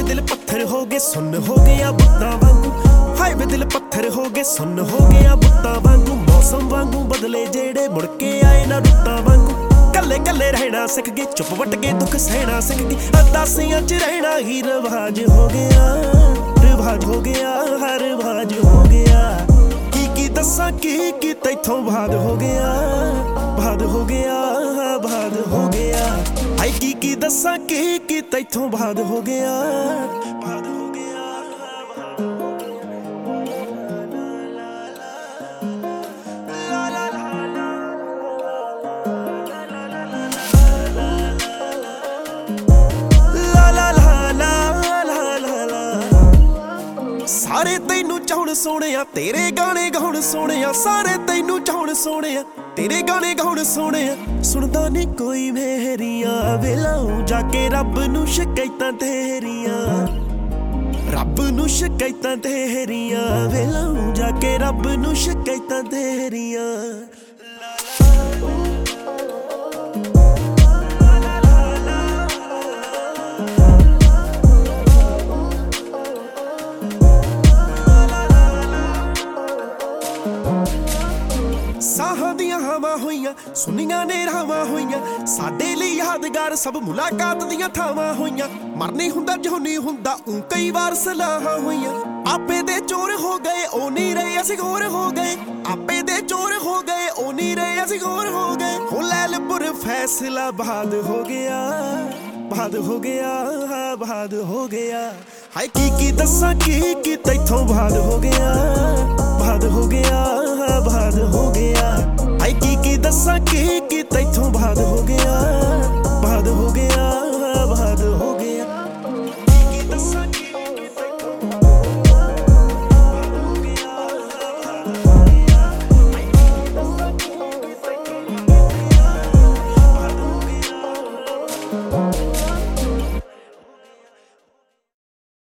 दिल पत्थर हो गए सुन हो गया बुत्तां वांगू, हाय वे दिल पत्थर हो गए सुन हो गया बुत्तां वांगू। मौसम वांगू बदले जेड़े मुड़ के आए ना रुत्तां वांगू, कल्ले कल्ले रहना सिख गए चुप वट के दुख सहना सिख गए। अरदासियां च रहना ही रिवाज हो गया, रिवाज हो गया, हर रिवाज हो गया। की दस्सां की तैथों भाग हो गया, भाग हो गया, भाग हो गया। आई की दस्सां की तैथों भाग हो गया, भाग हो गया। सारे तैनू चाहण सोहणिया तेरे गाने गाउण सोहणिया, सारे तैनू चाहण सोहणिया तेरे गाने गाउण सोहणिया। सुनदा नी कोई मेरियां वेलाऊं जाके रब नू शिकायतां तेरियां, रब नू शिकायतां तेरियां वेलाऊं जाके रब नू शिकायतां तेरियां। ਸਾਹਾਂ ਦੀਆਂ ਹਵਾ ਹੋਈਆਂ ਸੁਨੀਆਂ ਨੇ ਰਾਵਾਂ ਹੋਈਆਂ, ਸਾਡੇ ਲਈ ਯਾਦਗਾਰ ਸਭ ਮੁਲਾਕਾਤ ਦੀਆਂ ਥਾਵਾਂ ਹੋਈਆਂ। ਮਰਨੀ ਹੁੰਦਾ ਜੋ ਨਹੀਂ ਹੁੰਦਾ ਊਂ ਕਈ ਵਾਰ ਸਲਾਹਾਂ ਹੋਈਆਂ। ਆਪੇ ਦੇ ਚੋਰ ਹੋ ਗਏ ਉਹ ਨਹੀਂ ਰਹੇ ਅਸੀਂ ਹੋਰ ਹੋ ਗਏ, ਆਪੇ ਦੇ ਚੋਰ ਹੋ ਗਏ ਉਹ ਨਹੀਂ ਰਹੇ ਅਸੀਂ ਹੋਰ ਹੋ ਗਏ। ਹੋ ਲੈਲਪੁਰ ਫੈਸਲਾ ਬਾਦ ਹੋ ਗਿਆ, ਬਾਦ ਹੋ ਗਿਆ, ਬਾਦ ਹੋ ਗਿਆ। ਹਾਏ ਕੀ ਦਸਾਂ ਕੀ ਤੈਥੋਂ ਬਾਦ ਹੋ ਗਿਆ, ਬਾਦ ਹੋ ਗਿਆ।